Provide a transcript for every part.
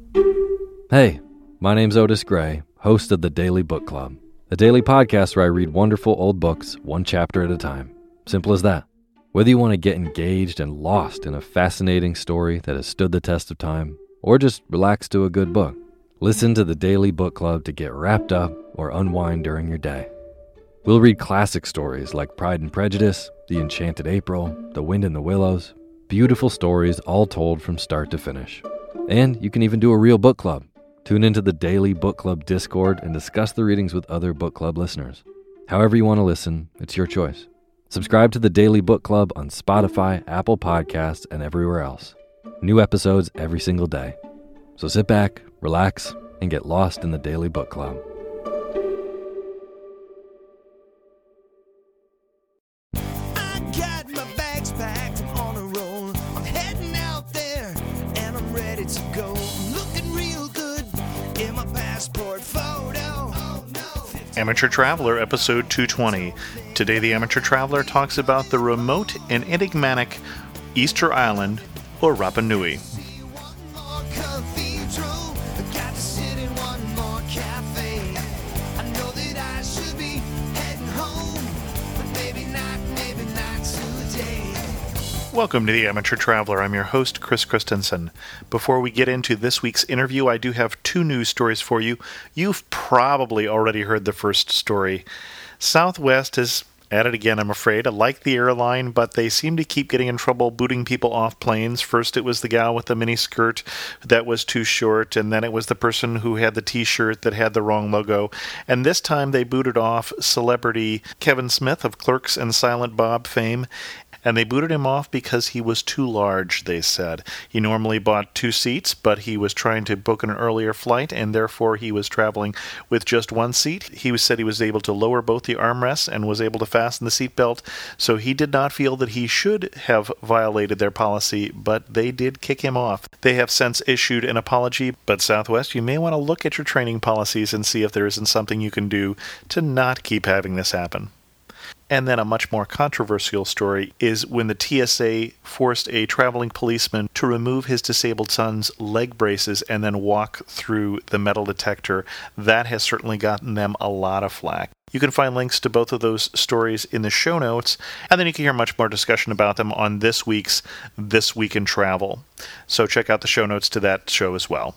Hey, my name's Otis Gray, host of the Daily Book Club, a daily podcast where I read wonderful old books one chapter at a time. Simple as that. Whether you want to get engaged and lost in a fascinating story that has stood the test of time, or just relax to a good book, listen to the Daily Book Club to get wrapped up or unwind during your day. We'll read classic stories like Pride and Prejudice, The Enchanted April, The Wind in the Willows, beautiful stories all told from start to finish. And you can even do a real book club. Tune into the Daily Book Club Discord and discuss the readings with other book club listeners. However you want to listen, it's your choice. Subscribe to the Daily Book Club on Spotify, Apple Podcasts, and everywhere else. New episodes every single day. So sit back, relax, and get lost in the Daily Book Club. I got my bags packed, I'm on a roll. I'm heading out there, and I'm ready to go. I'm looking real good in my passport photo. Oh, no. Amateur Traveler, episode 220. Today, the Amateur Traveler talks about the remote and enigmatic Easter Island, or Rapa Nui. See one more cathedral, I got to sit in one more cafe. I know that I should be heading home, but maybe not today. Welcome to the Amateur Traveler. I'm your host, Chris Christensen. Before we get into this week's interview, I do have two news stories for you. You've probably already heard the first story. Southwest is at it again, I'm afraid. I like the airline, but they seem to keep getting in trouble booting people off planes. First, it was the gal with the mini skirt that was too short, and then it was the person who had the t-shirt that had the wrong logo. And this time they booted off celebrity Kevin Smith of Clerks and Silent Bob fame. And they booted him off because he was too large, they said. He normally bought 2 seats, but he was trying to book an earlier flight, and therefore he was traveling with just 1 seat. He said he was able to lower both the armrests and was able to fasten the seatbelt, so he did not feel that he should have violated their policy, but they did kick him off. They have since issued an apology, but Southwest, you may want to look at your training policies and see if there isn't something you can do to not keep having this happen. And then a much more controversial story is when the TSA forced a traveling policeman to remove his disabled son's leg braces and then walk through the metal detector. That has certainly gotten them a lot of flack. You can find links to both of those stories in the show notes, and then you can hear much more discussion about them on this week's This Week in Travel. So check out the show notes to that show as well.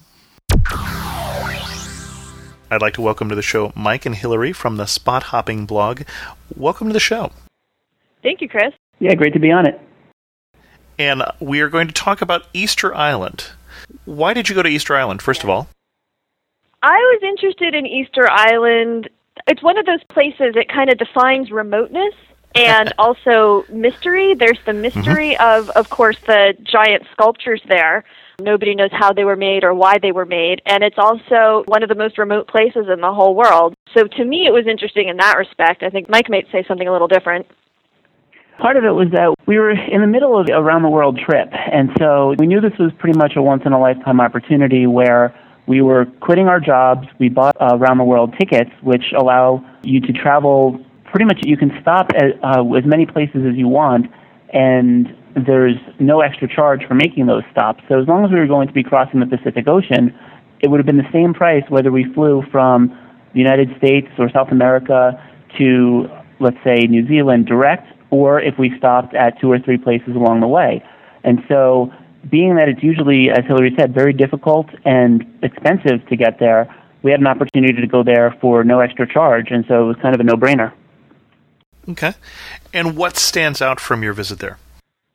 I'd like to welcome to the show Mike and Hillary from the Spot Hopping blog. Welcome to the show. Thank you, Chris. Yeah, great to be on it. And we are going to talk about Easter Island. Why did you go to Easter Island, first of all? I was interested in Easter Island. It's one of those places that kind of defines remoteness and also mystery. There's the mystery of course, the giant sculptures there. Nobody knows how they were made or why they were made, and it's also one of the most remote places in the whole world. So to me, it was interesting in that respect. I think Mike might say something a little different. Part of it was that we were in the middle of a round-the-world trip, and so we knew this was pretty much a once-in-a-lifetime opportunity where we were quitting our jobs. We bought round-the-world tickets, which allow you to travel pretty much. You can stop at as many places as you want, and there's no extra charge for making those stops. So as long as we were going to be crossing the Pacific Ocean, it would have been the same price whether we flew from the United States or South America to, let's say, New Zealand direct, or if we stopped at 2 or 3 places along the way. And so being that it's usually, as Hillary said, very difficult and expensive to get there, we had an opportunity to go there for no extra charge, and so it was kind of a no-brainer. Okay. And what stands out from your visit there?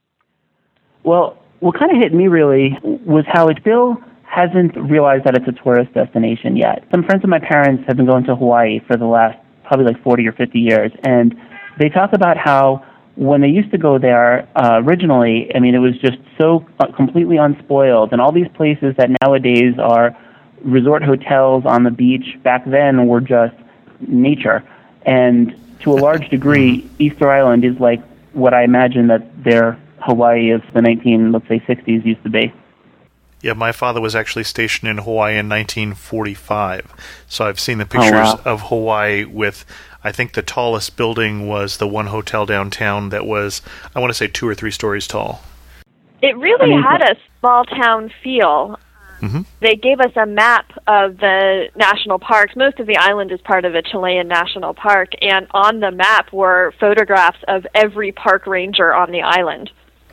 Well, what kind of hit me really was how it still hasn't realized that it's a tourist destination yet. Some friends of my parents have been going to Hawaii for the last probably like 40 or 50 years, and they talk about how when they used to go there originally, I mean, it was just so completely unspoiled, and all these places that nowadays are resort hotels on the beach back then were just nature. And to a large degree, Easter Island is like what I imagine that their Hawaii of the 60s used to be. Yeah, my father was actually stationed in Hawaii in 1945, so I've seen the pictures of Hawaii with, I think the tallest building was the one hotel downtown that was, I want to say 2 or 3 stories tall. It really had a small town feel. Mm-hmm. They gave us a map of the national parks. Most of the island is part of a Chilean national park, and on the map were photographs of every park ranger on the island.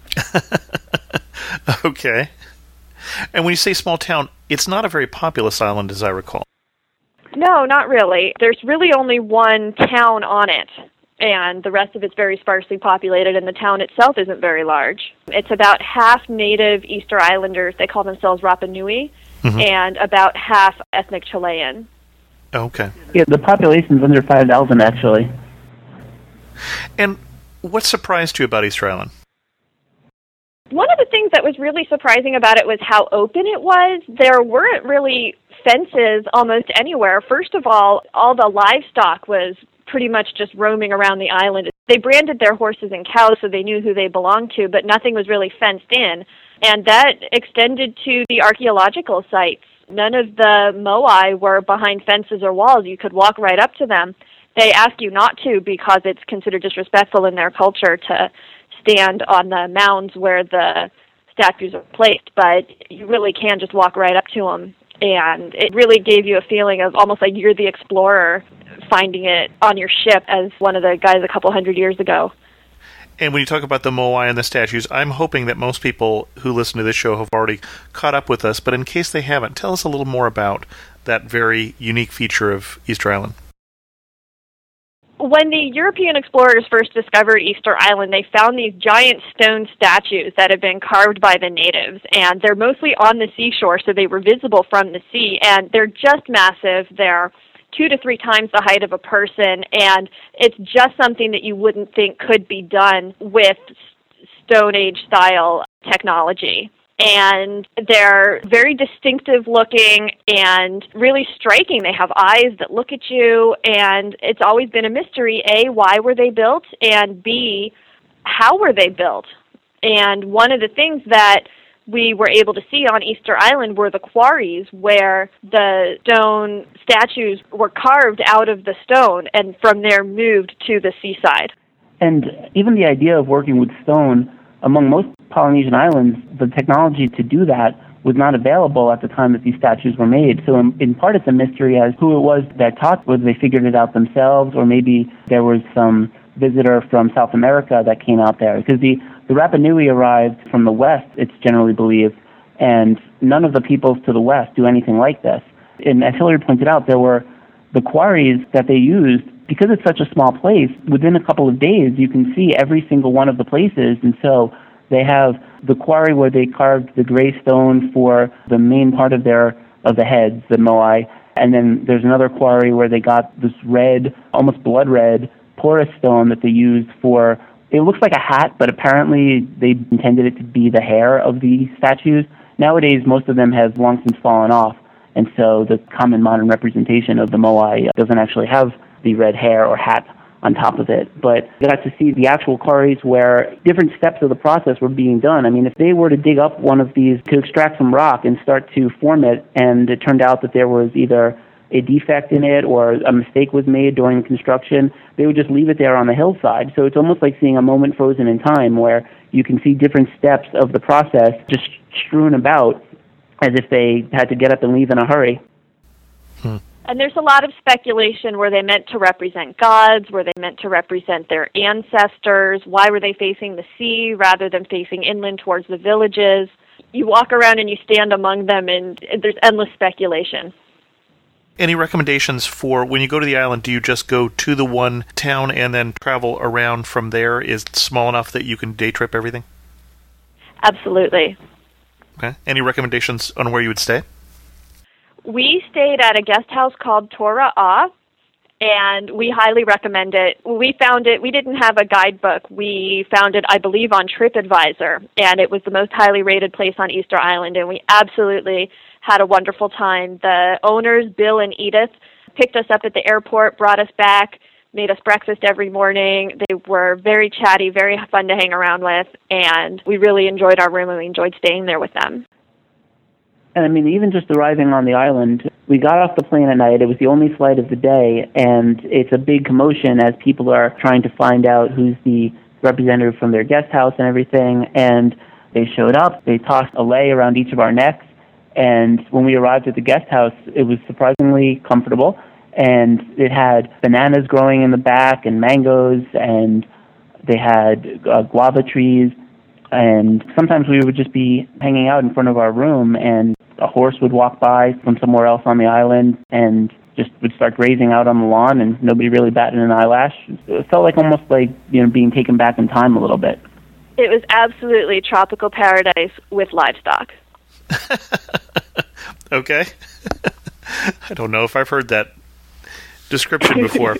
Okay. And when you say small town, it's not a very populous island, as I recall. No, not really. There's really only one town on it, and the rest of it's very sparsely populated, and the town itself isn't very large. It's about half native Easter Islanders, they call themselves Rapa Nui, and about half ethnic Chilean. Okay. Yeah, the population's under 5,000, actually. And what surprised you about Easter Island? One of the things that was really surprising about it was how open it was. There weren't really fences almost anywhere. First of all the livestock was pretty much just roaming around the island. They branded their horses and cows so they knew who they belonged to, but nothing was really fenced in. And that extended to the archaeological sites. None of the moai were behind fences or walls. You could walk right up to them. They ask you not to because it's considered disrespectful in their culture to stand on the mounds where the statues are placed, but you really can just walk right up to them. And it really gave you a feeling of almost like you're the explorer finding it on your ship as one of the guys a couple hundred years ago. And when you talk about the moai and the statues, I'm hoping that most people who listen to this show have already caught up with us, but in case they haven't, tell us a little more about that very unique feature of Easter Island. When the European explorers first discovered Easter Island, they found these giant stone statues that had been carved by the natives, and they're mostly on the seashore, so they were visible from the sea, and they're just massive. They're 2 to 3 times the height of a person, and it's just something that you wouldn't think could be done with Stone Age style technology. And they're very distinctive looking and really striking. They have eyes that look at you, and it's always been a mystery, A, why were they built, and B, how were they built? And one of the things that we were able to see on Easter Island were the quarries where the stone statues were carved out of the stone and from there moved to the seaside. And even the idea of working with stone, among most Polynesian islands, the technology to do that was not available at the time that these statues were made. So in part it's a mystery as who it was that taught, whether they figured it out themselves or maybe there was some visitor from South America that came out there. Because the Rapa Nui arrived from the west, it's generally believed, and none of the peoples to the west do anything like this. And as Hillary pointed out, there were the quarries that they used. Because it's such a small place, within a couple of days you can see every single one of the places. And so they have the quarry where they carved the gray stone for the main part of the heads, the moai. And then there's another quarry where they got this red, almost blood red, porous stone that they used for, it looks like a hat, but apparently they intended it to be the hair of the statues. Nowadays, most of them have long since fallen off. And so the common modern representation of the moai doesn't actually have the red hair or hat on top of it. But you got to see the actual quarries where different steps of the process were being done. I mean, if they were to dig up one of these to extract some rock and start to form it, and it turned out that there was either a defect in it or a mistake was made during construction, they would just leave it there on the hillside. So it's almost like seeing a moment frozen in time where you can see different steps of the process just strewn about as if they had to get up and leave in a hurry. And there's a lot of speculation. Were they meant to represent gods? Were they meant to represent their ancestors? Why were they facing the sea rather than facing inland towards the villages? You walk around and you stand among them, and there's endless speculation. Any recommendations for when you go to the island? Do you just go to the one town and then travel around from there? Is it small enough that you can day trip everything? Absolutely. Okay. Any recommendations on where you would stay? We stayed at a guest house called Tora A, and we highly recommend it. We found it, we didn't have a guidebook. We found it, I believe, on TripAdvisor, and it was the most highly rated place on Easter Island, and we absolutely had a wonderful time. The owners, Bill and Edith, picked us up at the airport, brought us back, made us breakfast every morning. They were very chatty, very fun to hang around with, and we really enjoyed our room, and we enjoyed staying there with them. And I mean, even just arriving on the island, we got off the plane at night. It was the only flight of the day, and it's a big commotion as people are trying to find out who's the representative from their guest house and everything. And they showed up. They tossed a lei around each of our necks, And when we arrived at the guest house, it was surprisingly comfortable. And it had bananas growing in the back and mangoes, and they had guava trees. And sometimes we would just be hanging out in front of our room, and a horse would walk by from somewhere else on the island and just would start grazing out on the lawn, and nobody really batted an eyelash. It felt like almost like, being taken back in time a little bit. It was absolutely tropical paradise with livestock. Okay. I don't know if I've heard that description before.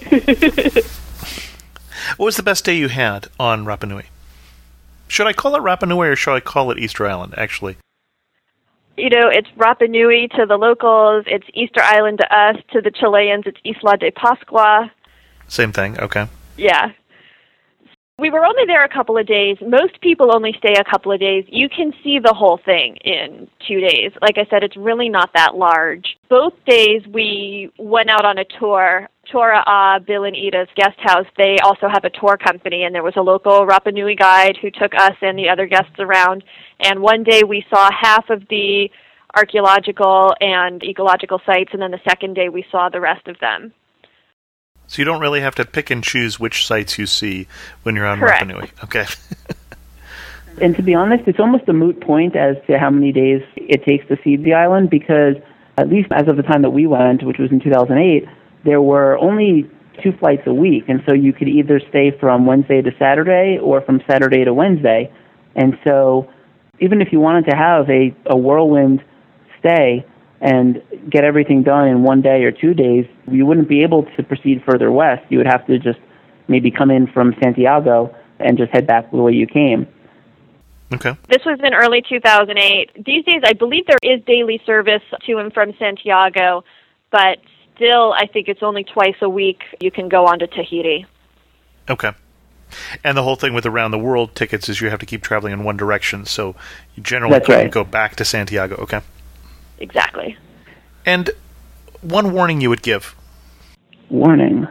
What was the best day you had on Rapa Nui? Should I call it Rapa Nui or should I call it Easter Island, actually? It's Rapa Nui to the locals, it's Easter Island to us, to the Chileans, it's Isla de Pascua. Same thing, okay. Yeah. We were only there a couple of days. Most people only stay a couple of days. You can see the whole thing in 2 days. Like I said, it's really not that large. Both days we went out on a tour. Tora Bill and Ida's guest house, they also have a tour company, and there was a local Rapa Nui guide who took us and the other guests around. And one day we saw half of the archaeological and ecological sites, and then the second day we saw the rest of them. So you don't really have to pick and choose which sites you see when you're on Correct. Rapa Nui. Okay. And to be honest, it's almost a moot point as to how many days it takes to see the island, because at least as of the time that we went, which was in 2008, there were only 2 flights a week. And so you could either stay from Wednesday to Saturday or from Saturday to Wednesday. And so even if you wanted to have a whirlwind stay and get everything done in 1 day or 2 days, you wouldn't be able to proceed further west. You would have to just maybe come in from Santiago and just head back the way you came. Okay. This was in early 2008. These days, I believe there is daily service to and from Santiago, but still, I think it's only twice a week you can go on to Tahiti. Okay. And the whole thing with around the world tickets is you have to keep traveling in one direction, so you generally couldn't go back to Santiago. Okay. Exactly. And one warning you would give? Warning?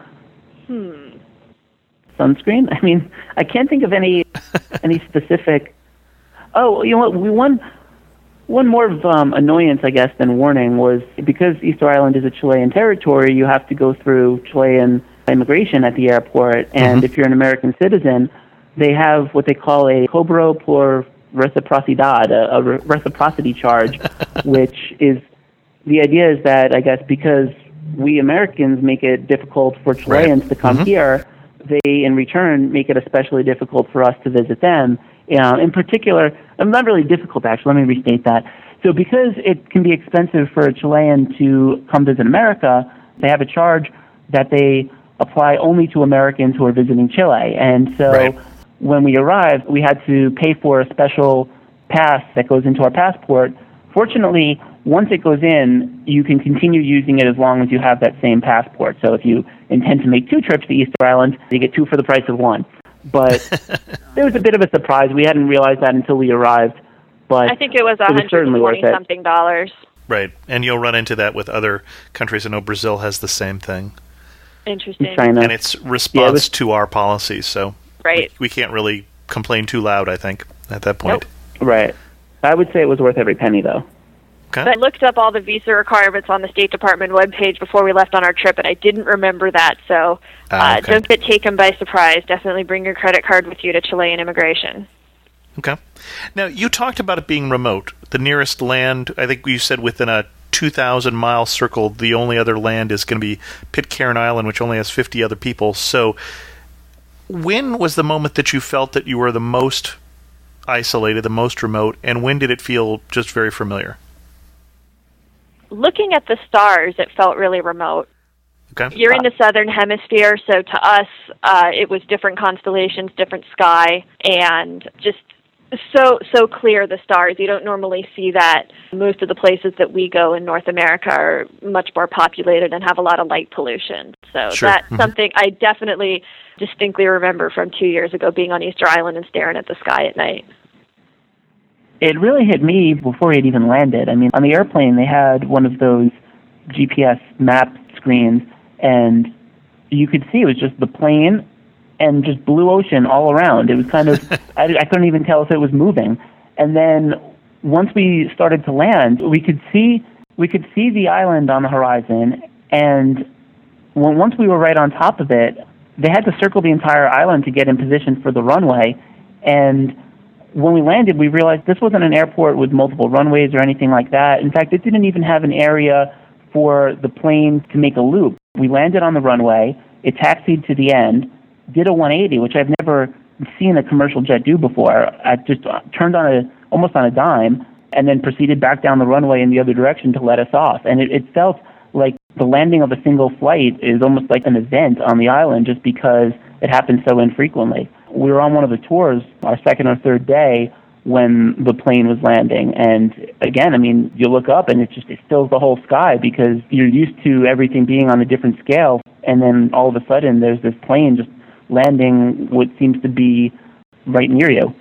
Sunscreen? I mean, I can't think of any specific... Oh, you know what? One more of annoyance, I guess, than warning was because Easter Island is a Chilean territory, you have to go through Chilean immigration at the airport, and if you're an American citizen, they have what they call a cobro por reciprocidad, a reciprocity charge, which is, the idea is that, I guess, because we Americans make it difficult for Chileans to come here, they, in return, make it especially difficult for us to visit them. In particular, not really difficult, actually, let me restate that. So because it can be expensive for a Chilean to come visit America, they have a charge that they apply only to Americans who are visiting Chile. And so when we arrived, we had to pay for a special pass that goes into our passport. Fortunately, once it goes in, you can continue using it as long as you have that same passport. So if you intend to make 2 trips to Easter Island, you get 2 for the price of 1. But there was a bit of a surprise. We hadn't realized that until we arrived. But I think it was $120-something. Right. And you'll run into that with other countries. I know Brazil has the same thing. Interesting. China. And it's response to our policies, so we can't really complain too loud, I think, at that point. Nope. Right. I would say it was worth every penny, though. Okay. I looked up all the visa requirements on the State Department webpage before we left on our trip, and I didn't remember that. So don't get taken by surprise. Definitely bring your credit card with you to Chilean immigration. Okay. Now, you talked about it being remote. The nearest land, I think you said within a 2,000-mile circle, the only other land is going to be Pitcairn Island, which only has 50 other people. So when was the moment that you felt that you were the most isolated, the most remote, and when did it feel just very familiar? Looking at the stars, it felt really remote. Okay. You're in the southern hemisphere, so to us, it was different constellations, different sky, and just so clear, the stars. You don't normally see that. Most of the places that we go in North America are much more populated and have a lot of light pollution. So that's something I definitely distinctly remember from 2 years ago, being on Easter Island and staring at the sky at night. It really hit me before it even landed. I mean, on the airplane, they had one of those GPS map screens, and you could see it was just the plane and just blue ocean all around. It was kind of, I couldn't even tell if it was moving. And then once we started to land, we could see the island on the horizon, and once we were right on top of it, they had to circle the entire island to get in position for the runway. And when we landed, we realized this wasn't an airport with multiple runways or anything like that. In fact, it didn't even have an area for the plane to make a loop. We landed on the runway, it taxied to the end, did a 180, which I've never seen a commercial jet do before. I just turned on almost on a dime, and then proceeded back down the runway in the other direction to let us off. And it felt like the landing of a single flight is almost like an event on the island just because it happens so infrequently. We were on one of the tours, our second or third day, when the plane was landing. And again, I mean, you look up and it fills the whole sky because you're used to everything being on a different scale. And then all of a sudden there's this plane just landing what seems to be right near you.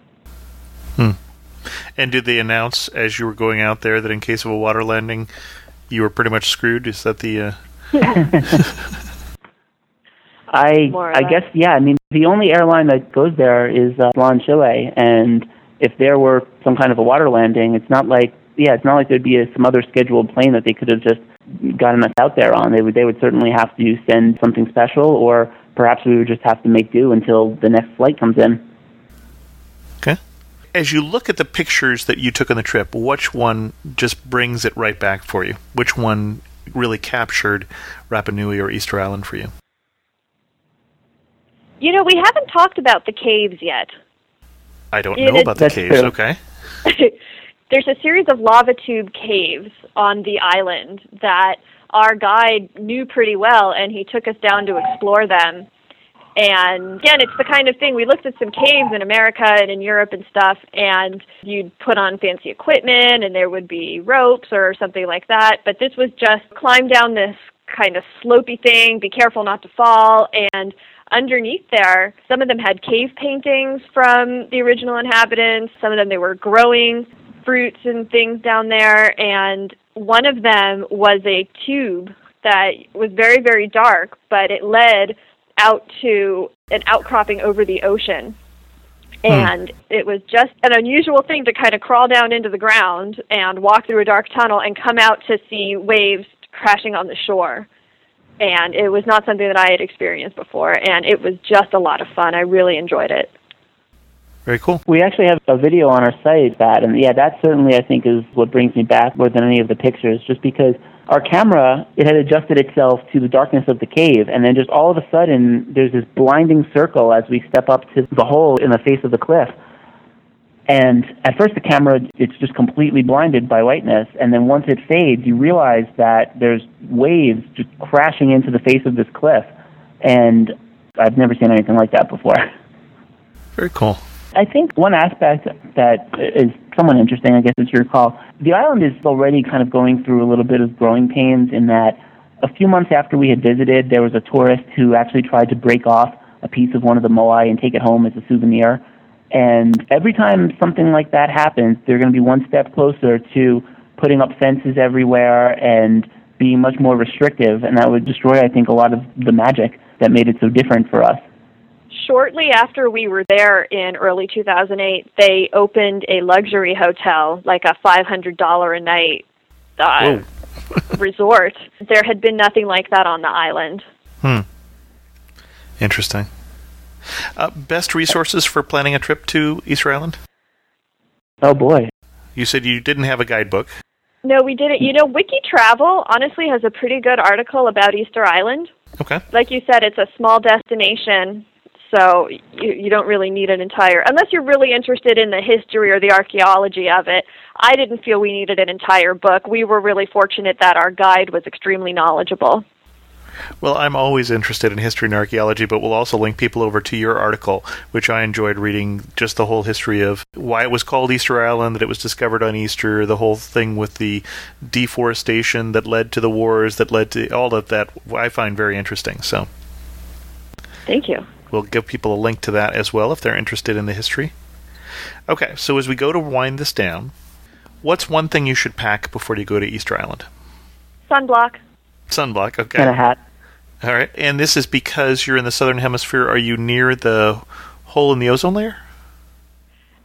And did they announce as you were going out there that in case of a water landing, you were pretty much screwed? Is that the... I guess, yeah. I mean, the only airline that goes there is LAN Chile, and if there were some kind of a water landing, it's not like there'd be some other scheduled plane that they could have just gotten us out there on. They would certainly have to send something special, or perhaps we would just have to make do until the next flight comes in. Okay. As you look at the pictures that you took on the trip, which one just brings it right back for you? Which one really captured Rapa Nui or Easter Island for you? You know, we haven't talked about the caves yet. I don't know about the caves, true. Okay. There's a series of lava tube caves on the island that our guide knew pretty well, and he took us down to explore them. And again, it's the kind of thing, we looked at some caves in America and in Europe and stuff, and you'd put on fancy equipment, and there would be ropes or something like that. But this was just climb down this kind of slopey thing, be careful not to fall, and underneath there, some of them had cave paintings from the original inhabitants. Some of them, they were growing fruits and things down there. And one of them was a tube that was very, very dark, but it led out to an outcropping over the ocean. And it was just an unusual thing to kind of crawl down into the ground and walk through a dark tunnel and come out to see waves crashing on the shore. And it was not something that I had experienced before, and it was just a lot of fun. I really enjoyed it. Very cool. We actually have a video on our site that certainly I think is what brings me back more than any of the pictures, just because our camera, it had adjusted itself to the darkness of the cave, and then just all of a sudden there's this blinding circle as we step up to the hole in the face of the cliff. And at first the camera, it's just completely blinded by whiteness, and then once it fades, you realize that there's waves just crashing into the face of this cliff, and I've never seen anything like that before. Very cool. I think one aspect that is somewhat interesting, I guess it's your call, the island is already kind of going through a little bit of growing pains in that a few months after we had visited, there was a tourist who actually tried to break off a piece of one of the moai and take it home as a souvenir. And every time something like that happens, they're going to be one step closer to putting up fences everywhere and being much more restrictive, and that would destroy, I think, a lot of the magic that made it so different for us. Shortly after we were there in early 2008, they opened a luxury hotel, like a $500 a night resort. There had been nothing like that on the island. Interesting. Best resources for planning a trip to Easter Island? Oh, boy. You said you didn't have a guidebook. No, we didn't. You know, Wiki Travel honestly has a pretty good article about Easter Island. Okay. Like you said, it's a small destination, so you don't really need an entire... Unless you're really interested in the history or the archaeology of it, I didn't feel we needed an entire book. We were really fortunate that our guide was extremely knowledgeable. Well, I'm always interested in history and archaeology, but we'll also link people over to your article, which I enjoyed reading, just the whole history of why it was called Easter Island, that it was discovered on Easter, the whole thing with the deforestation that led to the wars, that led to all of that. I find very interesting. So, thank you. We'll give people a link to that as well if they're interested in the history. Okay, so as we go to wind this down, what's one thing you should pack before you go to Easter Island? Sunblock. Sunblock, okay. And a hat. All right, and this is because you're in the southern hemisphere. Are you near the hole in the ozone layer?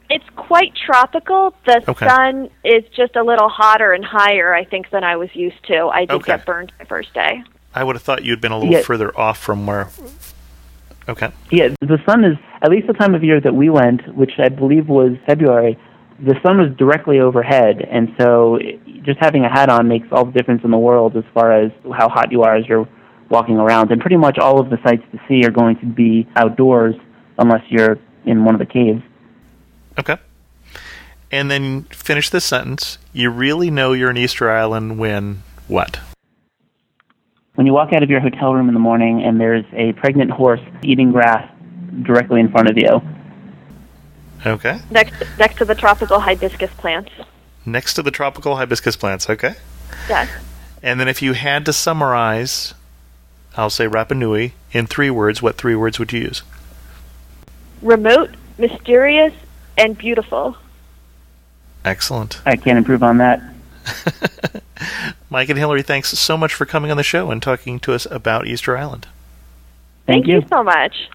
It's quite tropical. The Okay. sun is just a little hotter and higher, I think, than I was used to. I did Okay. get burned the first day. I would have thought you'd been a little Yeah. further off from where... Okay. Yeah, the sun is, at least the time of year that we went, which I believe was February, the sun was directly overhead, and so just having a hat on makes all the difference in the world as far as how hot you are as you're walking around. And pretty much all of the sights to see are going to be outdoors unless you're in one of the caves. Okay. And then finish this sentence. You really know you're in Easter Island when what? When you walk out of your hotel room in the morning and there's a pregnant horse eating grass directly in front of you. Okay. Next to the tropical hibiscus plants. Next to the tropical hibiscus plants. Okay. Yes. And then if you had to summarize, I'll say Rapa Nui, in 3 words, what 3 words would you use? Remote, mysterious, and beautiful. Excellent. I can't improve on that. Mike and Hillary, thanks so much for coming on the show and talking to us about Easter Island. Thank you. so much.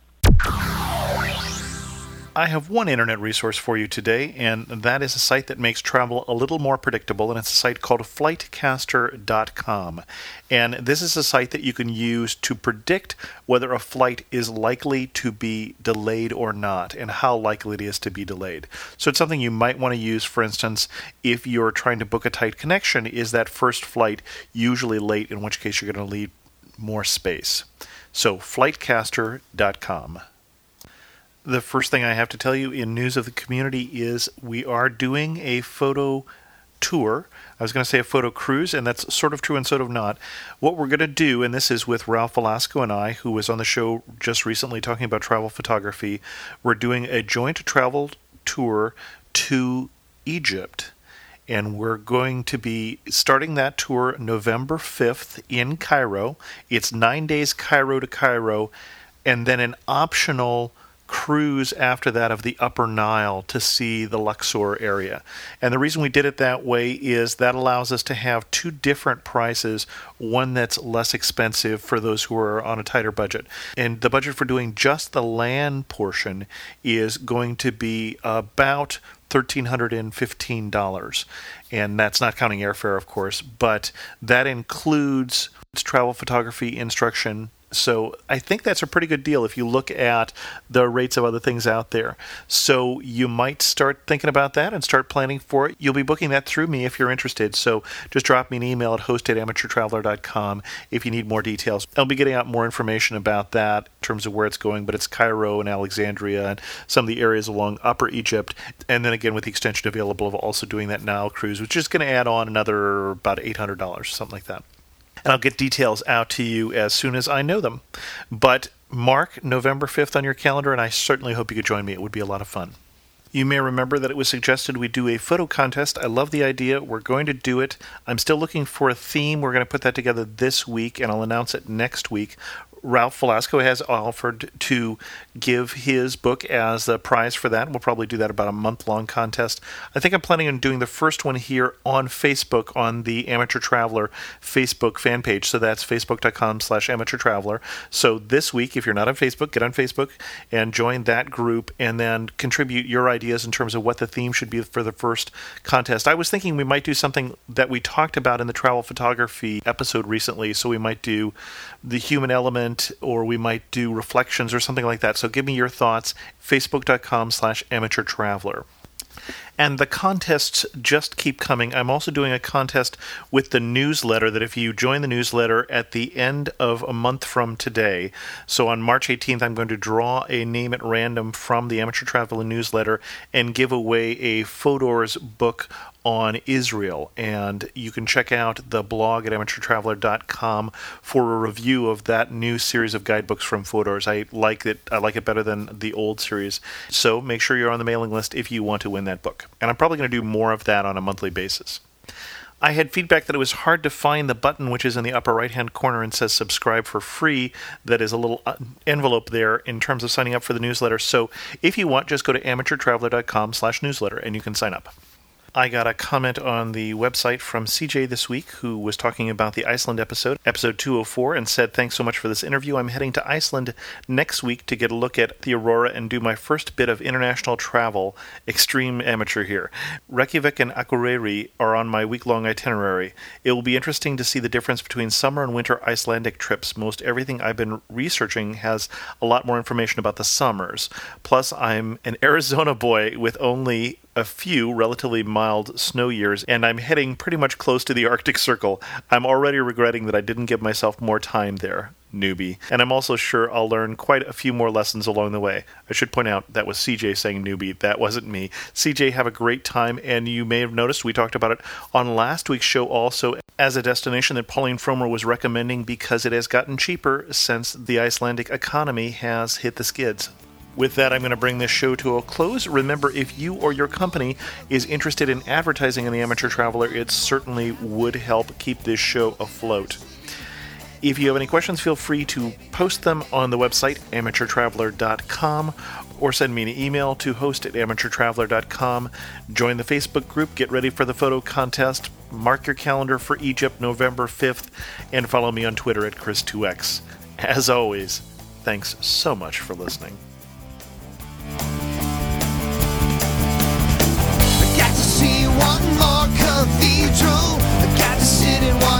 I have one internet resource for you today, and that is a site that makes travel a little more predictable, and it's a site called Flightcaster.com. And this is a site that you can use to predict whether a flight is likely to be delayed or not, and how likely it is to be delayed. So it's something you might want to use, for instance, if you're trying to book a tight connection. Is that first flight usually late, in which case you're going to leave more space? So Flightcaster.com. The first thing I have to tell you in news of the community is we are doing a photo tour. I was going to say a photo cruise, and that's sort of true and sort of not. What we're going to do, and this is with Ralph Velasco and I, who was on the show just recently talking about travel photography, we're doing a joint travel tour to Egypt. And we're going to be starting that tour November 5th in Cairo. It's 9 days Cairo to Cairo, and then an optional cruise after that of the Upper Nile to see the Luxor area. And the reason we did it that way is that allows us to have 2 different prices, one that's less expensive for those who are on a tighter budget. And the budget for doing just the land portion is going to be about $1,315. And that's not counting airfare, of course, but that includes travel photography instruction. So I think that's a pretty good deal if you look at the rates of other things out there. So you might start thinking about that and start planning for it. You'll be booking that through me if you're interested. So just drop me an email at host@amateurtraveler.com if you need more details. I'll be getting out more information about that in terms of where it's going, but it's Cairo and Alexandria and some of the areas along Upper Egypt. And then again, with the extension available of also doing that Nile cruise, which is going to add on another about $800, something like that. And I'll get details out to you as soon as I know them. But mark November 5th on your calendar, and I certainly hope you could join me. It would be a lot of fun. You may remember that it was suggested we do a photo contest. I love the idea. We're going to do it. I'm still looking for a theme. We're going to put that together this week, and I'll announce it next week. Ralph Velasco has offered to give his book as the prize for that. We'll probably do that about a month-long contest. I think I'm planning on doing the first one here on Facebook on the Amateur Traveler Facebook fan page. So that's facebook.com/amateurtraveler. So this week, if you're not on Facebook, get on Facebook and join that group and then contribute your ideas in terms of what the theme should be for the first contest. I was thinking we might do something that we talked about in the travel photography episode recently. So we might do the human element, or we might do reflections or something like that. So give me your thoughts, facebook.com/amateurtraveler. And the contests just keep coming. I'm also doing a contest with the newsletter that if you join the newsletter at the end of a month from today, so on March 18th, I'm going to draw a name at random from the Amateur Traveler newsletter and give away a Fodor's book on Israel. And you can check out the blog at amateurtraveler.com for a review of that new series of guidebooks from Fodor's. I like it better than the old series. So make sure you're on the mailing list if you want to win that book. And I'm probably going to do more of that on a monthly basis. I had feedback that it was hard to find the button which is in the upper right-hand corner and says subscribe for free. That is a little envelope there in terms of signing up for the newsletter. So if you want, just go to amateurtraveler.com/newsletter and you can sign up. I got a comment on the website from CJ this week who was talking about the Iceland episode 204, and said, "Thanks so much for this interview. I'm heading to Iceland next week to get a look at the aurora and do my first bit of international travel. Extreme amateur here. Reykjavik and Akureyri are on my week-long itinerary. It will be interesting to see the difference between summer and winter Icelandic trips. Most everything I've been researching has a lot more information about the summers. Plus, I'm an Arizona boy with only a few relatively mild snow years, and I'm heading pretty much close to the Arctic Circle. I'm already regretting that I didn't give myself more time there, newbie. And I'm also sure I'll learn quite a few more lessons along the way." I should point out that was CJ saying newbie. That wasn't me. CJ, have a great time, and you may have noticed we talked about it on last week's show also as a destination that Pauline Frommer was recommending because it has gotten cheaper since the Icelandic economy has hit the skids. With that, I'm going to bring this show to a close. Remember, if you or your company is interested in advertising on the Amateur Traveler, it certainly would help keep this show afloat. If you have any questions, feel free to post them on the website, amateurtraveler.com, or send me an email to host@amateurtraveler.com. Join the Facebook group, get ready for the photo contest, mark your calendar for Egypt, November 5th, and follow me on Twitter at Chris2X. As always, thanks so much for listening. I got to see one more cathedral. I got to sit in one